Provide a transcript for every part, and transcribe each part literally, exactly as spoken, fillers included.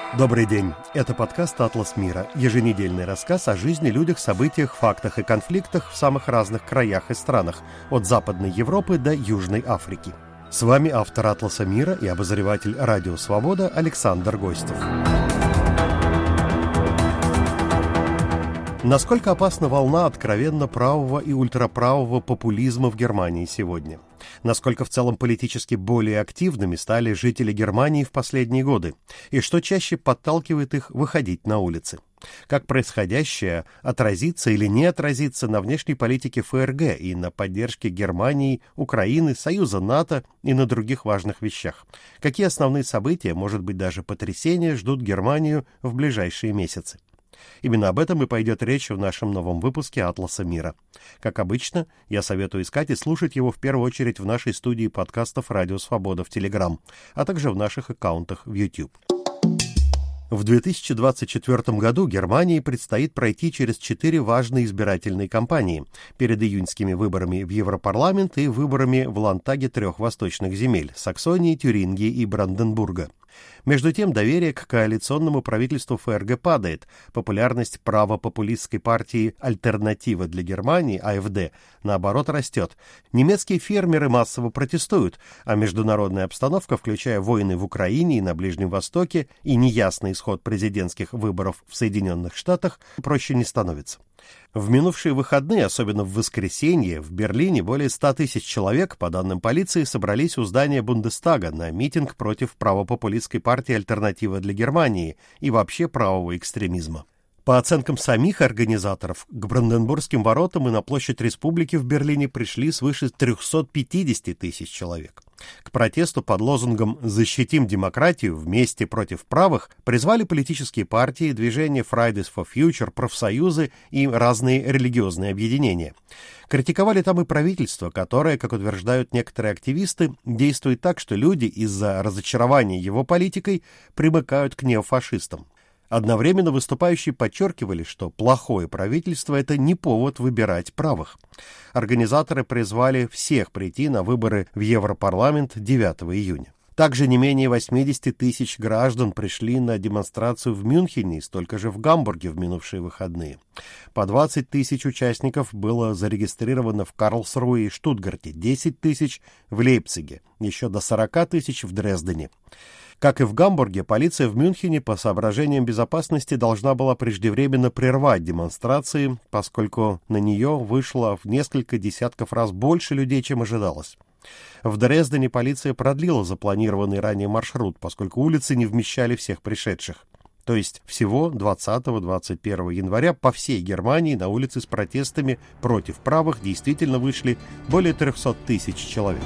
Добрый день. Это подкаст «Атлас мира». Еженедельный рассказ о жизни, людях, событиях, фактах и конфликтах в самых разных краях и странах, от Западной Европы до Южной Африки. С вами автор «Атласа мира» и обозреватель «Радио Свобода» Александр Гостев. Насколько опасна волна откровенно правого и ультраправого популизма в Германии сегодня? Насколько в целом политически более активными стали жители Германии в последние годы? И что чаще подталкивает их выходить на улицы? Как происходящее отразится или не отразится на внешней политике ФРГ и на поддержке Германии, Украины, Союза НАТО и на других важных вещах? Какие основные события, может быть даже потрясения, ждут Германию в ближайшие месяцы? Именно об этом и пойдет речь в нашем новом выпуске «Атласа мира». Как обычно, я советую искать и слушать его в первую очередь в нашей студии подкастов «Радио Свобода» в Телеграм, а также в наших аккаунтах в YouTube. В две тысячи двадцать четвёртом году Германии предстоит пройти через четыре важные избирательные кампании перед июньскими выборами в Европарламент и выборами в Ландтаге трех восточных земель – Саксонии, Тюрингии и Бранденбурга. Между тем, доверие к коалиционному правительству ФРГ падает, популярность правопопулистской партии «Альтернатива для Германии» АФД, наоборот, растет. Немецкие фермеры массово протестуют, а международная обстановка, включая войны в Украине и на Ближнем Востоке и неясный исход президентских выборов в Соединенных Штатах, проще не становится. В минувшие выходные, особенно в воскресенье, в Берлине более ста тысяч человек, по данным полиции, собрались у здания Бундестага на митинг против правопопулистской партии «Альтернатива для Германии» и вообще правого экстремизма. По оценкам самих организаторов, к Бранденбургским воротам и на площадь Республики в Берлине пришли свыше трехсот пятидесяти тысяч человек. К протесту под лозунгом «Защитим демократию вместе против правых» призвали политические партии, движения Fridays for Future, профсоюзы и разные религиозные объединения. Критиковали там и правительство, которое, как утверждают некоторые активисты, действует так, что люди из-за разочарования его политикой примыкают к неофашистам. Одновременно выступающие подчеркивали, что плохое правительство – это не повод выбирать правых. Организаторы призвали всех прийти на выборы в Европарламент девятого июня. Также не менее восьмидесяти тысяч граждан пришли на демонстрацию в Мюнхене и столько же в Гамбурге в минувшие выходные. По двадцать тысяч участников было зарегистрировано в Карлсруэ и Штутгарте, десять тысяч в Лейпциге, еще до сорока тысяч в Дрездене. Как и в Гамбурге, полиция в Мюнхене по соображениям безопасности должна была преждевременно прервать демонстрации, поскольку на нее вышло в несколько десятков раз больше людей, чем ожидалось. В Дрездене полиция продлила запланированный ранее маршрут, поскольку улицы не вмещали всех пришедших. То есть всего двадцатого — двадцать первого января по всей Германии на улицы с протестами против правых действительно вышли более трехсот тысяч человек.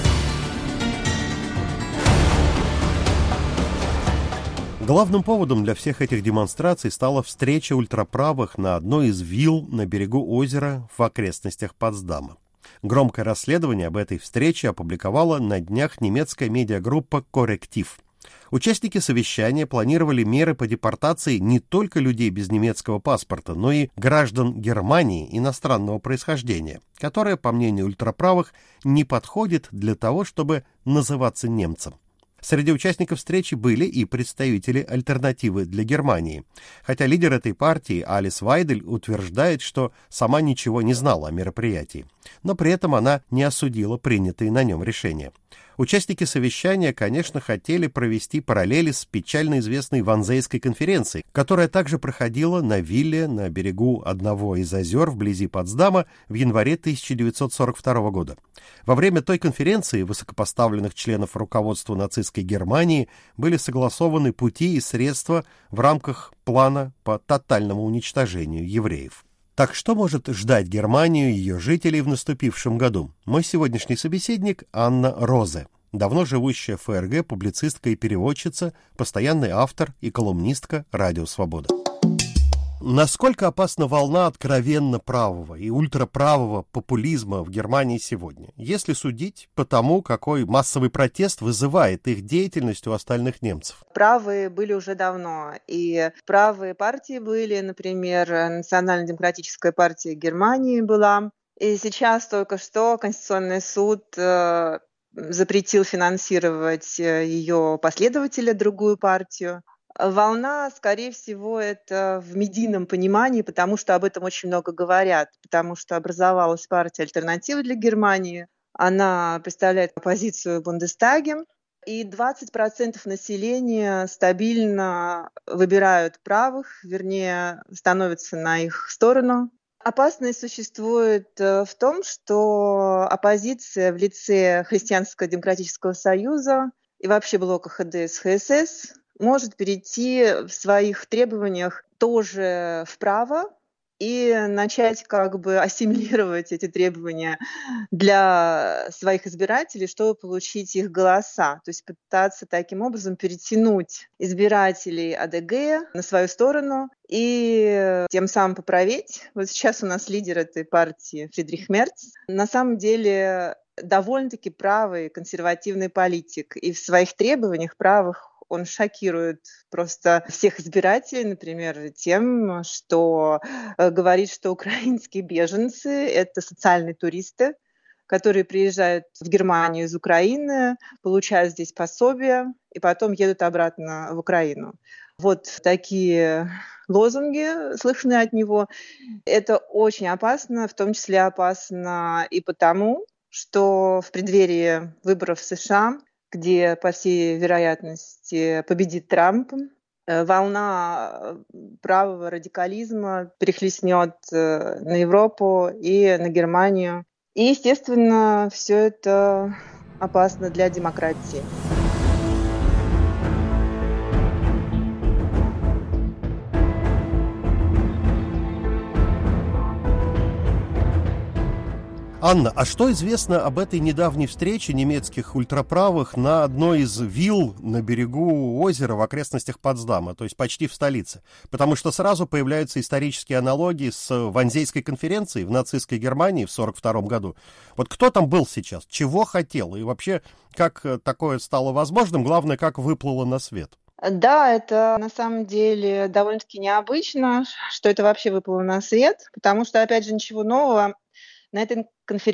Главным поводом для всех этих демонстраций стала встреча ультраправых на одной из вилл на берегу озера в окрестностях Потсдама. Громкое расследование об этой встрече опубликовала на днях немецкая медиагруппа «Корректив». Участники совещания планировали меры по депортации не только людей без немецкого паспорта, но и граждан Германии иностранного происхождения, которое, по мнению ультраправых, не подходит для того, чтобы называться немцем. Среди участников встречи были и представители «Альтернативы для Германии», хотя лидер этой партии Алис Вайдель утверждает, что сама ничего не знала о мероприятии, но при этом она не осудила принятые на нем решения. Участники совещания, конечно, хотели провести параллели с печально известной Ванзейской конференцией, которая также проходила на вилле на берегу одного из озер вблизи Потсдама в январе тысяча девятьсот сорок второго года. Во время той конференции высокопоставленных членов руководства нацистской Германии были согласованы пути и средства в рамках плана по тотальному уничтожению евреев. Так что может ждать Германию и ее жителей в наступившем году? Мой сегодняшний собеседник Анна Розе, давно живущая в ФРГ, публицистка и переводчица, постоянный автор и колумнистка «Радио Свобода». Насколько опасна волна откровенно правого и ультраправого популизма в Германии сегодня, если судить по тому, какой массовый протест вызывает их деятельность у остальных немцев? Правые были уже давно, и правые партии были, например, Национально-демократическая партия Германии была, и сейчас только что Конституционный суд э, запретил финансировать ее последователя, другую партию. Волна, скорее всего, это в медийном понимании, потому что об этом очень много говорят, потому что образовалась партия «Альтернатива для Германии». Она представляет оппозицию в Бундестаге, и двадцать процентов населения стабильно выбирают правых, вернее, становятся на их сторону. Опасность существует в том, что оппозиция в лице Христианско-демократического союза и вообще блока ха дэ эс ха эс эс может перейти в своих требованиях тоже вправо и начать как бы ассимилировать эти требования для своих избирателей, чтобы получить их голоса. То есть пытаться таким образом перетянуть избирателей а дэ гэ на свою сторону и тем самым поправить. Вот сейчас у нас лидер этой партии Фридрих Мерц. На самом деле довольно-таки правый консервативный политик. И в своих требованиях правых он шокирует просто всех избирателей, например, тем, что говорит, что украинские беженцы – это социальные туристы, которые приезжают в Германию из Украины, получают здесь пособия и потом едут обратно в Украину. Вот такие лозунги слышны от него. Это очень опасно, в том числе опасно и потому, что в преддверии выборов в США, где, по всей вероятности, победит Трамп, волна правого радикализма перехлестнет на Европу и на Германию. И, естественно, все это опасно для демократии. Анна, а что известно об этой недавней встрече немецких ультраправых на одной из вилл на берегу озера в окрестностях Потсдама, то есть почти в столице? Потому что сразу появляются исторические аналогии с Ванзейской конференцией в нацистской Германии в сорок втором году. Вот кто там был сейчас, чего хотел и вообще как такое стало возможным, главное, как выплыло на свет? Да, это на самом деле довольно-таки необычно, что это вообще выплыло на свет, потому что, опять же, ничего нового на этой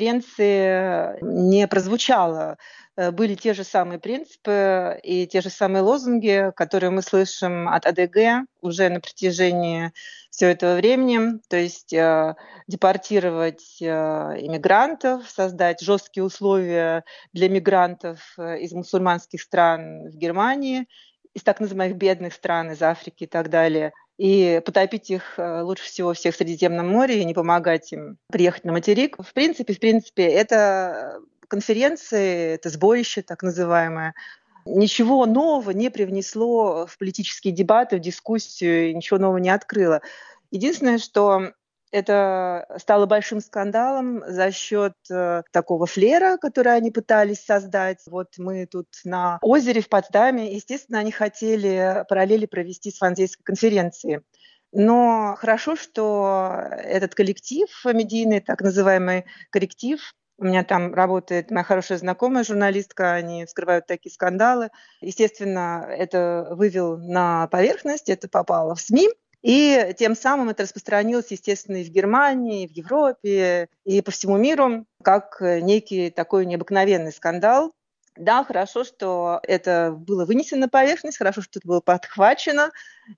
конференции не прозвучало. Были те же самые принципы и те же самые лозунги, которые мы слышим от а дэ гэ уже на протяжении всего этого времени. То есть э, депортировать э, иммигрантов, создать жесткие условия для мигрантов из мусульманских стран в Германии, из так называемых бедных стран, из Африки и так далее, и потопить их лучше всего всех в Средиземном море и не помогать им приехать на материк. В принципе, в принципе, это конференции, это сборище так называемое, ничего нового не привнесло в политические дебаты, в дискуссию, ничего нового не открыло. Единственное, что это стало большим скандалом за счет э, такого флера, который они пытались создать. Вот мы тут на озере в Потсдаме. Естественно, они хотели параллели провести с Ванзейской конференцией. Но хорошо, что этот коллектив медийный, так называемый коллектив, у меня там работает моя хорошая знакомая журналистка, они вскрывают такие скандалы. Естественно, это вывел на поверхность, это попало в СМИ. И тем самым это распространилось, естественно, и в Германии, и в Европе, и по всему миру, как некий такой необыкновенный скандал. Да, хорошо, что это было вынесено на поверхность, хорошо, что это было подхвачено,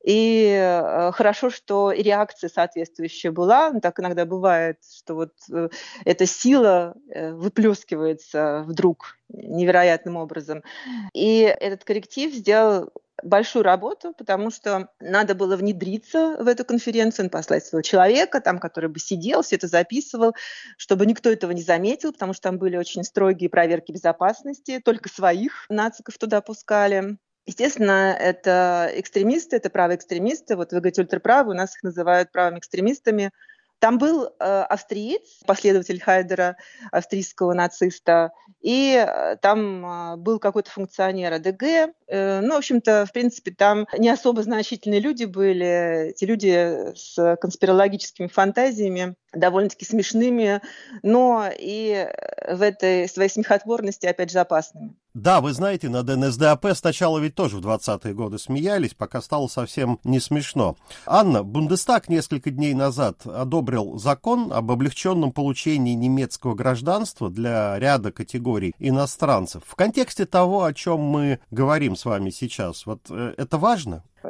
и хорошо, что и реакция соответствующая была. Так иногда бывает, что вот эта сила выплескивается вдруг невероятным образом. И этот коллектив сделал большую работу, потому что надо было внедриться в эту конференцию, послать своего человека, там, который бы сидел, все это записывал, чтобы никто этого не заметил, потому что там были очень строгие проверки безопасности, только своих нациков туда пускали. Естественно, это экстремисты, это правые экстремисты. Вот вы говорите ультраправые, у нас их называют правыми экстремистами. Там был э, австриец, последователь Хайдера, австрийского нациста, и э, там э, был какой-то функционер а дэ гэ. Э, ну, в общем-то, в принципе, там не особо значительные люди были, эти люди с конспирологическими фантазиями, довольно-таки смешными, но и в этой своей смехотворности, опять же, опасными. Да, вы знаете, над эн эс дэ а пэ сначала ведь тоже в двадцатые годы смеялись, пока стало совсем не смешно. Анна, Бундестаг несколько дней назад одобрил закон об облегченном получении немецкого гражданства для ряда категорий иностранцев. В контексте того, о чем мы говорим с вами сейчас, вот это важно?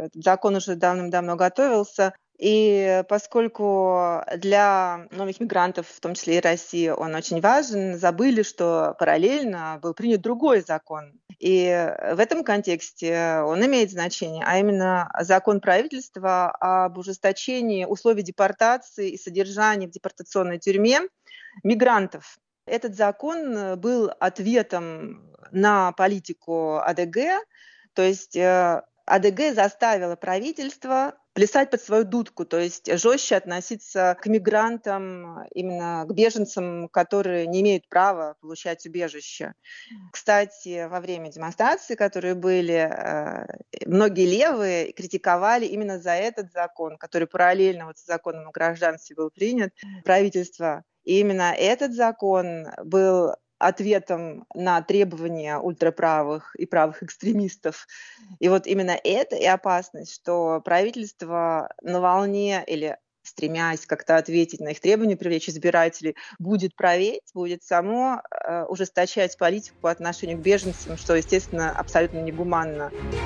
этот закон уже давным-давно готовился. И поскольку для новых мигрантов, в том числе и России, он очень важен, забыли, что параллельно был принят другой закон. И в этом контексте он имеет значение, а именно закон правительства об ужесточении условий депортации и содержания в депортационной тюрьме мигрантов. Этот закон был ответом на политику АДГ, то есть АДГ заставила правительство плясать под свою дудку, то есть жестче относиться к мигрантам, именно к беженцам, которые не имеют права получать убежище. Кстати, во время демонстраций, которые были, многие левые критиковали именно за этот закон, который параллельно вот с законом о гражданстве был принят, правительство. И именно этот закон был ответом на требования ультраправых и правых экстремистов. И вот именно это и опасность, что правительство на волне или стремясь как-то ответить на их требования, привлечь избирателей, будет править, будет само э, ужесточать политику по отношению к беженцам, что, естественно, абсолютно негуманно.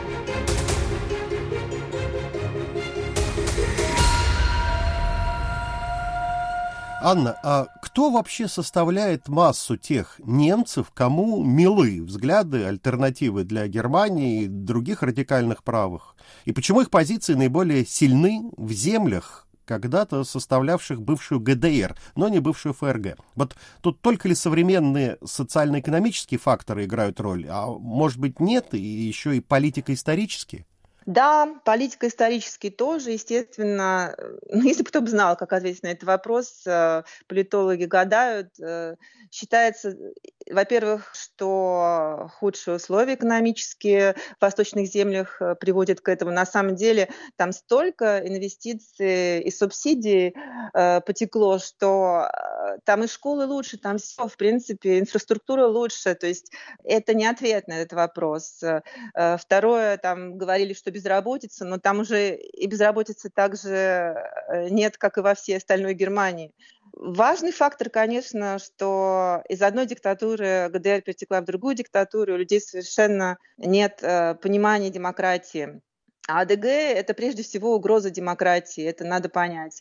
Анна, а кто вообще составляет массу тех немцев, кому милы взгляды, альтернативы для Германии и других радикальных правых? И почему их позиции наиболее сильны в землях, когда-то составлявших бывшую ГДР, но не бывшую ФРГ? Вот тут только ли современные социально-экономические факторы играют роль, а может быть нет, и еще и политико-исторические? Да, политико-исторически тоже, естественно. Ну, если бы кто бы знал, как ответить на этот вопрос, политологи гадают. Считается, во-первых, что худшие условия экономические в восточных землях приводят к этому. На самом деле там столько инвестиций и субсидий потекло, что там и школы лучше, там все, в принципе, инфраструктура лучше. То есть это не ответ на этот вопрос. Второе, там говорили, что безработица, но там уже и безработицы также нет, как и во всей остальной Германии. Важный фактор, конечно, что из одной диктатуры ГДР перетекла в другую диктатуру, у людей совершенно нет понимания демократии. А АДГ – это прежде всего угроза демократии, это надо понять.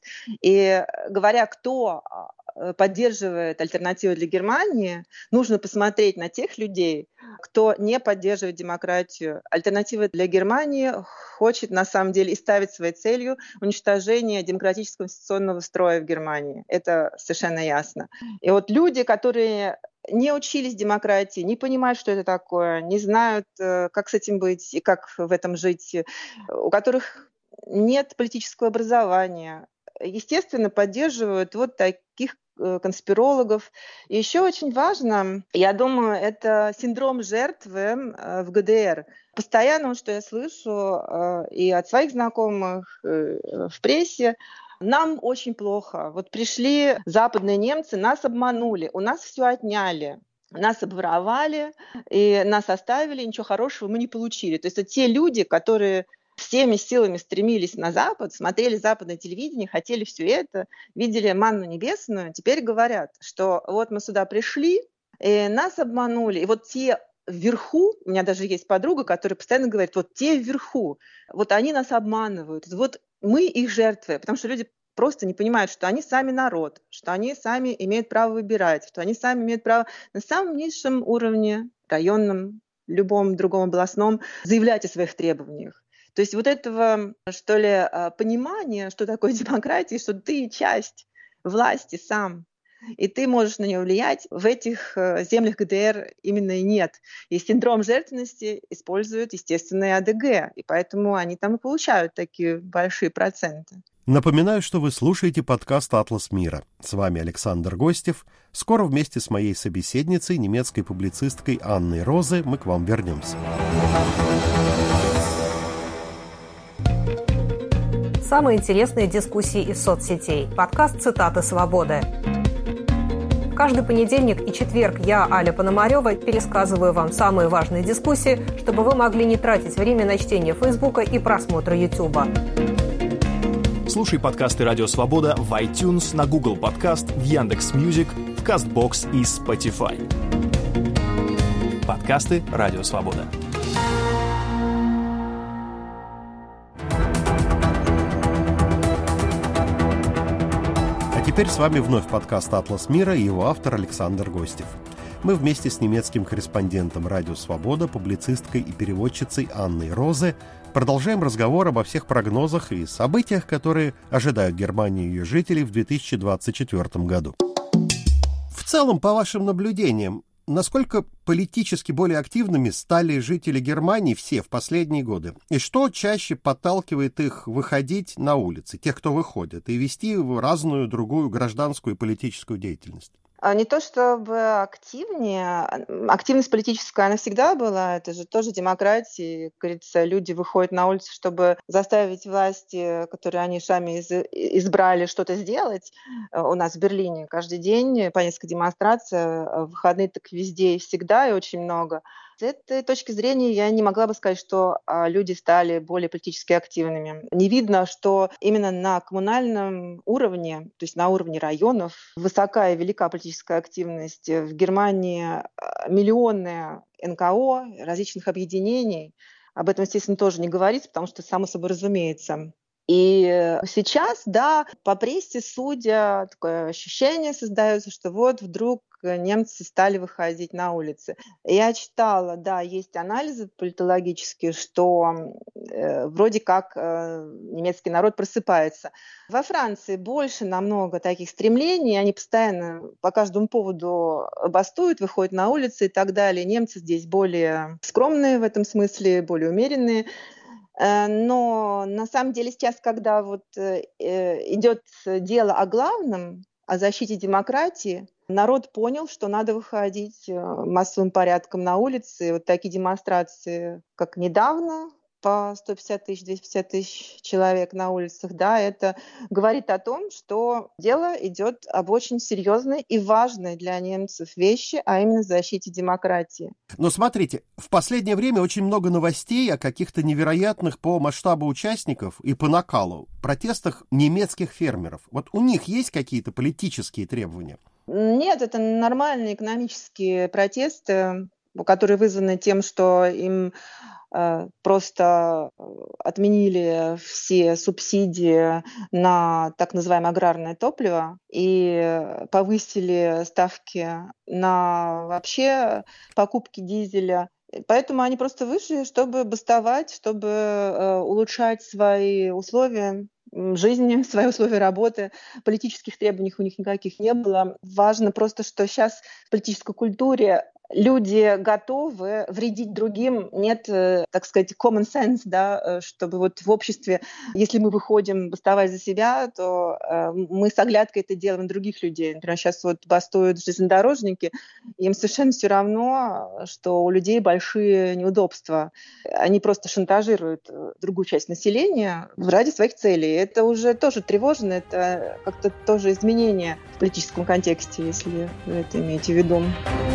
И говоря, кто поддерживает альтернативу для Германии, нужно посмотреть на тех людей, кто не поддерживает демократию. Альтернатива для Германии хочет на самом деле и ставит своей целью уничтожение демократического конституционного строя в Германии. Это совершенно ясно. И вот люди, которые не учились демократии, не понимают, что это такое, не знают, как с этим быть и как в этом жить, у которых нет политического образования, естественно, поддерживают вот таких конспирологов. И еще очень важно, я думаю, это синдром жертвы в ГДР. Постоянно, что я слышу и от своих знакомых в прессе, нам очень плохо. Вот пришли западные немцы, нас обманули, у нас все отняли. Нас обворовали, и нас оставили, ничего хорошего мы не получили. То есть это те люди, которые всеми силами стремились на Запад, смотрели западное телевидение, хотели все это, видели манну небесную, теперь говорят, что вот мы сюда пришли, и нас обманули. И вот те вверху, у меня даже есть подруга, которая постоянно говорит, вот те вверху, вот они нас обманывают, вот мы их жертвы, потому что люди просто не понимают, что они сами народ, что они сами имеют право выбирать, что они сами имеют право на самом низшем уровне, районном, любом другом областном, заявлять о своих требованиях. То есть вот этого, что ли, понимания, что такое демократия, что ты часть власти сам, и ты можешь на нее влиять, в этих землях ГДР именно и нет. И синдром жертвенности используют, естественно, и АДГ, и поэтому они там и получают такие большие проценты. Напоминаю, что вы слушаете подкаст «Атлас мира». С вами Александр Гостев. Скоро вместе с моей собеседницей, немецкой публицисткой Анной Розе, мы к вам вернемся. Самые интересные дискуссии из соцсетей. Подкаст «Цитаты свободы». Каждый понедельник и четверг я, Аля Пономарева, пересказываю вам самые важные дискуссии, чтобы вы могли не тратить время на чтение Фейсбука и просмотр Ютуба. Слушай подкасты «Радио Свобода» в iTunes, на Google Подкаст, в Яндекс.Мьюзик, в Кастбокс и Spotify. Подкасты «Радио Свобода». теперь с вами вновь подкаст «Атлас мира» и его автор Александр Гостев. Мы вместе с немецким корреспондентом «Радио Свобода», публицисткой и переводчицей Анной Розе продолжаем разговор обо всех прогнозах и событиях, которые ожидают Германию и ее жителей в две тысячи двадцать четвёртом году. В целом, по вашим наблюдениям, насколько политически более активными стали жители Германии все в последние годы? И что чаще подталкивает их выходить на улицы, тех, кто выходит, и вести разную другую гражданскую и политическую деятельность? Не то чтобы активнее, активность политическая, она всегда была, это же тоже демократия, как говорится, люди выходят на улицу, чтобы заставить власти, которые они сами избрали, что-то сделать. У нас в Берлине каждый день по несколько демонстраций, в выходные так везде и всегда, и очень много. С этой точки зрения я не могла бы сказать, что люди стали более политически активными. Не видно, что именно на коммунальном уровне, то есть на уровне районов, высока и велика политическая активность. В Германии миллионы эн ка о, различных объединений. Об этом, естественно, тоже не говорится, потому что, само собой разумеется. И сейчас, да, по прессе, судя, такое ощущение создается, что вот вдруг немцы стали выходить на улицы. Я читала, да, есть анализы политологические, что э, вроде как э, немецкий народ просыпается. Во Франции больше намного таких стремлений, они постоянно по каждому поводу бастуют, выходят на улицы и так далее. Немцы здесь более скромные в этом смысле, более умеренные. Но на самом деле сейчас, когда вот идет дело о главном, о защите демократии, народ понял, что надо выходить массовым порядком на улицы. Вот такие демонстрации, как недавно, по сто пятьдесят тысяч, двести пятьдесят тысяч человек на улицах, да, это говорит о том, что дело идет об очень серьезной и важной для немцев вещи, а именно защите демократии. Но смотрите, в последнее время очень много новостей о каких-то невероятных по масштабу участников и по накалу протестах немецких фермеров. Вот у них есть какие-то политические требования? Нет, это нормальные экономические протесты, которые вызваны тем, что им просто отменили все субсидии на так называемое аграрное топливо и повысили ставки на вообще покупки дизеля. Поэтому они просто вышли, чтобы бастовать, чтобы улучшать свои условия жизни, свои условия работы. Политических требований у них никаких не было. Важно просто, что сейчас в политической культуре люди готовы вредить другим, нет, так сказать, common sense, да, чтобы вот в обществе, если мы выходим бастовать за себя, то э, мы с оглядкой это делаем на других людей. Например, сейчас вот бастуют железнодорожники, им совершенно все равно, что у людей большие неудобства. Они просто шантажируют другую часть населения ради своих целей. Это уже тоже тревожно, это как-то тоже изменение в политическом контексте, если вы это имеете в виду.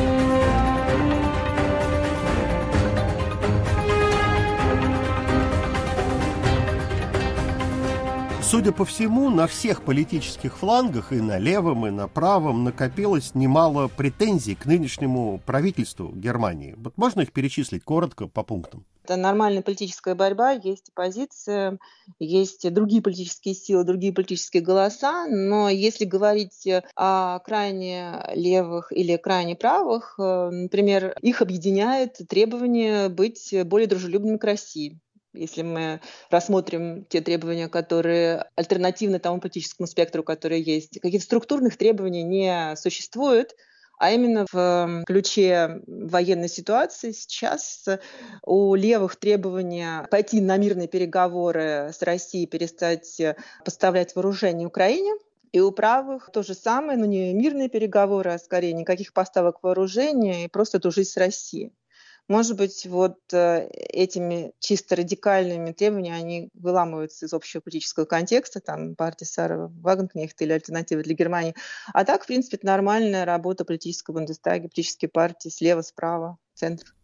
Судя по всему, на всех политических флангах, и на левом, и на правом, накопилось немало претензий к нынешнему правительству Германии. Вот можно их перечислить коротко по пунктам? Это нормальная политическая борьба, есть оппозиция, есть другие политические силы, другие политические голоса, но если говорить о крайне левых или крайне правых, например, их объединяет требование быть более дружелюбными к России. Если мы рассмотрим те требования, которые альтернативны тому политическому спектру, который есть, каких-то структурных требований не существует, а именно в ключе военной ситуации сейчас у левых требования пойти на мирные переговоры с Россией, перестать поставлять вооружение Украине. И у правых то же самое, но не мирные переговоры, а скорее никаких поставок вооружения и просто дружить с Россией. Может быть, вот этими чисто радикальными требованиями они выламываются из общего политического контекста, там партия Сары Вагенкнехта или Альтернатива для Германии. А так, в принципе, это нормальная работа политического Бундестага, политические партии слева, справа, центр.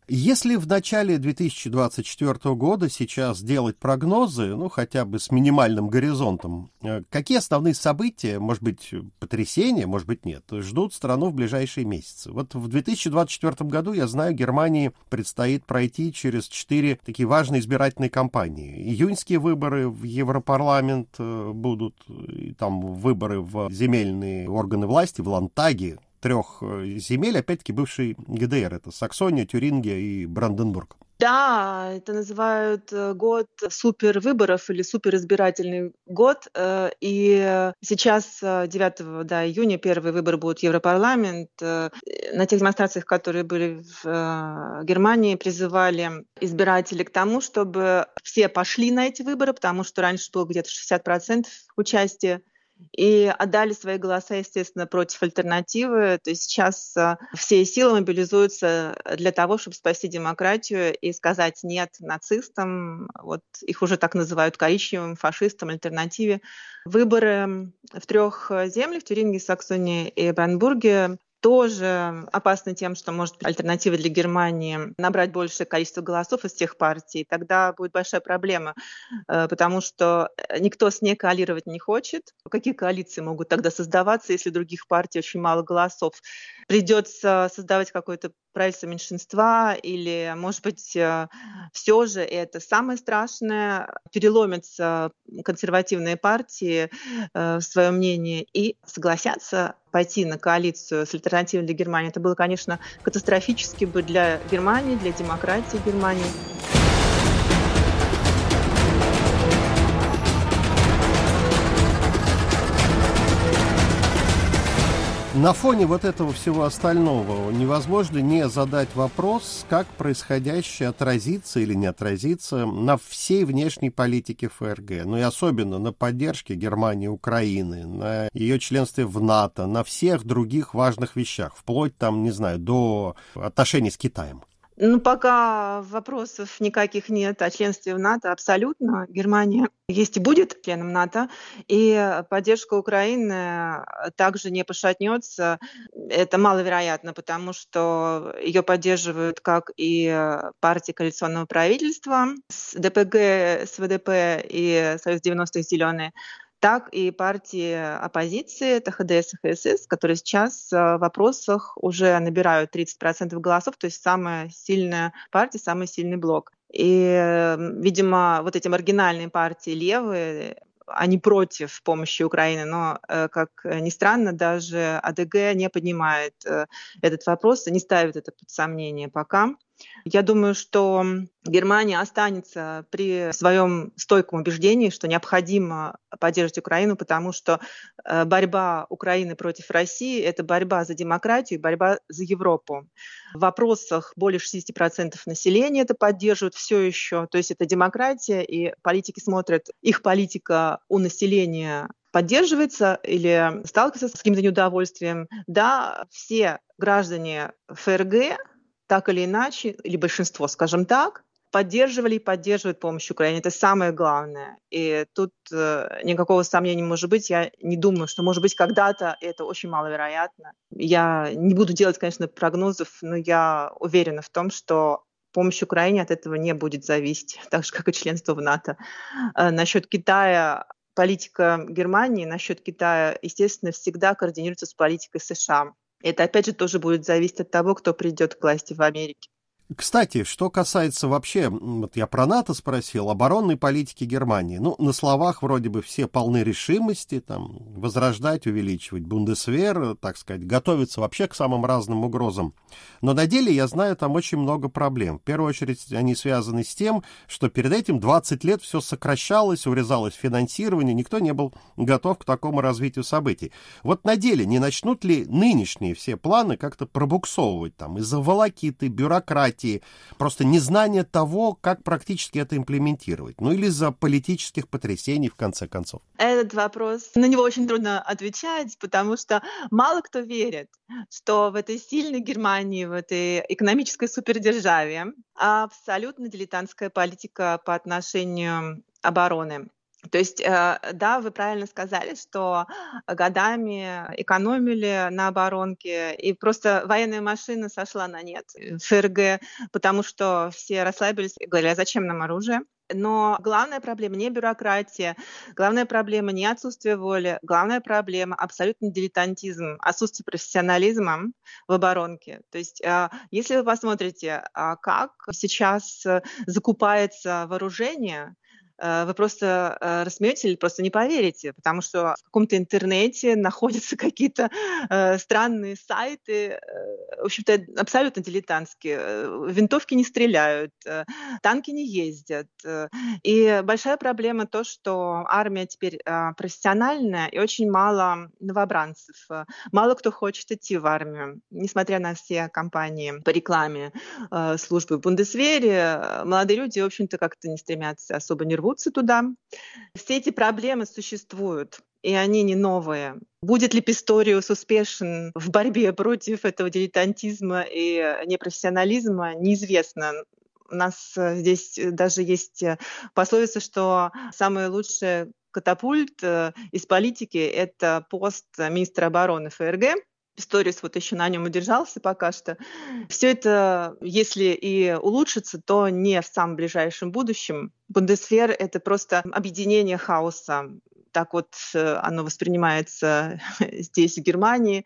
Если в начале две тысячи двадцать четвёртого года сейчас делать прогнозы, ну, хотя бы с минимальным горизонтом, какие основные события, может быть, потрясения, может быть, нет, ждут страну в ближайшие месяцы? Вот в две тысячи двадцать четвёртом году, я знаю, Германии предстоит пройти через четыре такие важные избирательные кампании. Июньские выборы в Европарламент будут, и там выборы в земельные органы власти, в Ландтаге, трех земель, опять-таки, бывшей ГДР. Это Саксония, Тюрингия и Бранденбург. Да, это называют год супервыборов или суперизбирательный год. И сейчас, девятого да, июня, первые выборы будут в Европарламент. На тех демонстрациях, которые были в Германии, призывали избирателей к тому, чтобы все пошли на эти выборы, потому что раньше было где-то шестьдесят процентов участия. И отдали свои голоса, естественно, против альтернативы. То есть сейчас все силы мобилизуются для того, чтобы спасти демократию и сказать «нет» нацистам. Вот их уже так называют коричневым, фашистам, альтернативе. Выборы в трех землях, в Тюрингии, Саксонии и Бранденбурге, тоже опасны тем, что может быть альтернатива для Германии набрать большее количество голосов из тех партий. Тогда будет большая проблема, потому что никто с ней коалировать не хочет. Какие коалиции могут тогда создаваться, если у других партий очень мало голосов? Придется создавать какое-то правительство меньшинства или, может быть, все же это самое страшное, переломятся консервативные партии в своем мнении и согласятся пойти на коалицию с альтернативой для Германии. Это было, конечно, катастрофически бы для Германии, для демократии Германии. На фоне вот этого всего остального невозможно не задать вопрос, как происходящее отразится или не отразится на всей внешней политике ФРГ, ну и особенно на поддержке Германии, Украины, на ее членстве в НАТО, на всех других важных вещах, вплоть там, не знаю, до отношений с Китаем. Ну, пока вопросов никаких нет о членстве в НАТО, абсолютно. Германия есть и будет членом НАТО, и поддержка Украины также не пошатнется. Это маловероятно, потому что ее поддерживают как и партии коалиционного правительства, с ДПГ, СВДП и Союз девяностых «Зеленые», так и партии оппозиции, это ХДС и ХСС, которые сейчас в вопросах уже набирают тридцать процентов голосов, то есть самая сильная партия, самый сильный блок. И, видимо, вот эти маргинальные партии левые, они против помощи Украины, но, как ни странно, даже АДГ не поднимает этот вопрос и не ставит это под сомнение пока. Я думаю, что Германия останется при своем стойком убеждении, что необходимо поддерживать Украину, потому что борьба Украины против России — это борьба за демократию, борьба за Европу. В вопросах более шестьдесят процентов населения это поддерживают все еще. То есть это демократия, и политики смотрят, их политика у населения поддерживается или сталкивается с каким-то неудовольствием. Да, все граждане ФРГ так или иначе, или большинство, скажем так, поддерживали и поддерживают помощь Украине. Это самое главное. И тут э, никакого сомнения не может быть. Я не думаю, что, может быть, когда-то это очень маловероятно. Я не буду делать, конечно, прогнозов, но я уверена в том, что помощь Украине от этого не будет зависеть, так же, как и членство в НАТО. Э, насчет Китая, политика Германии, насчет Китая, естественно, всегда координируется с политикой США. Это, опять же, тоже будет зависеть от того, кто придет к власти в Америке. Кстати, что касается вообще, вот я про НАТО спросил, оборонной политики Германии. Ну, на словах вроде бы все полны решимости, там, возрождать, увеличивать бундесвер, так сказать, готовиться вообще к самым разным угрозам. Но на деле, я знаю, там очень много проблем. В первую очередь, они связаны с тем, что перед этим двадцать лет все сокращалось, урезалось финансирование, никто не был готов к такому развитию событий. Вот на деле не начнут ли нынешние все планы как-то пробуксовывать там из-за волокиты, бюрократии, просто незнание того, как практически это имплементировать, ну или из-за политических потрясений, в конце концов? Этот вопрос, на него очень трудно отвечать, потому что мало кто верит, что в этой сильной Германии, в этой экономической супердержаве абсолютно дилетантская политика по отношению обороны. То есть, да, вы правильно сказали, что годами экономили на оборонке, и просто военная машина сошла на нет в ФРГ, потому что все расслабились и говорили, а зачем нам оружие? Но главная проблема не бюрократия, главная проблема не отсутствие воли, главная проблема абсолютно дилетантизм, отсутствие профессионализма в оборонке. То есть, если вы посмотрите, как сейчас закупается вооружение, вы просто э, рассмеетесь или просто не поверите, потому что в каком-то интернете находятся какие-то э, странные сайты, э, в общем-то, абсолютно дилетантские. Винтовки не стреляют, э, танки не ездят. Э, и большая проблема то, что армия теперь э, профессиональная и очень мало новобранцев. Мало кто хочет идти в армию, несмотря на все кампании по рекламе э, службы в Бундесвере. Молодые люди, в общем-то, как-то не стремятся, особо не рвутся туда. Все эти проблемы существуют, и они не новые. Будет ли Писториус успешен в борьбе против этого дилетантизма и непрофессионализма, неизвестно. У нас здесь даже есть пословица, что самый лучший катапульт из политики — это пост министра обороны ФРГ. Писториус вот еще на нем удержался пока что. Все это, если и улучшится, то не в самом ближайшем будущем. Бундесвер — это просто объединение хаоса. Так вот оно воспринимается здесь, в Германии.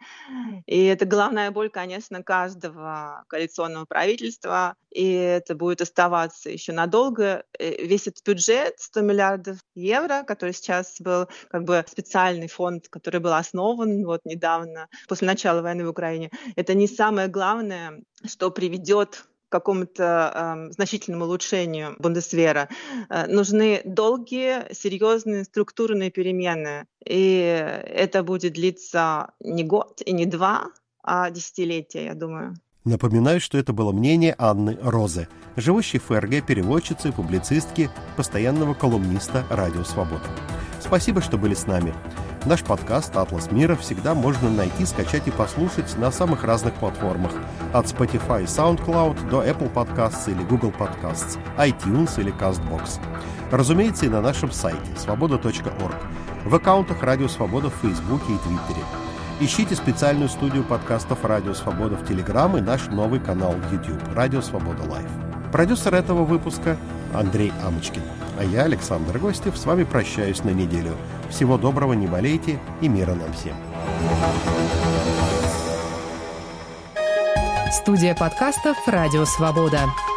И это главная боль, конечно, каждого коалиционного правительства. И это будет оставаться еще надолго. Весь этот бюджет, сто миллиардов евро, который сейчас был как бы специальный фонд, который был основан вот недавно, после начала войны в Украине, это не самое главное, что приведет к какому-то э, значительному улучшению Бундесвера. Э, нужны долгие, серьезные структурные перемены. И это будет длиться не год и не два, а десятилетия, я думаю. Напоминаю, что это было мнение Анны Розе, живущей в ФРГ переводчицы и публицистки, постоянного колумниста «Радио Свобода». Спасибо, что были с нами. Наш подкаст «Атлас мира» всегда можно найти, скачать и послушать на самых разных платформах. От Spotify и SoundCloud до Apple Podcasts или Google Podcasts, iTunes или CastBox. Разумеется, и на нашем сайте свобода точка орг, в аккаунтах «Радио Свобода» в Фейсбуке и Твиттере. Ищите специальную студию подкастов «Радио Свобода» в Телеграм и наш новый канал в YouTube «Радио Свобода Лайв». Продюсер этого выпуска Андрей Амочкин. А я, Александр Гостев, с вами прощаюсь на неделю. Всего доброго, не болейте и мира нам всем. Студия подкастов «Радио Свобода».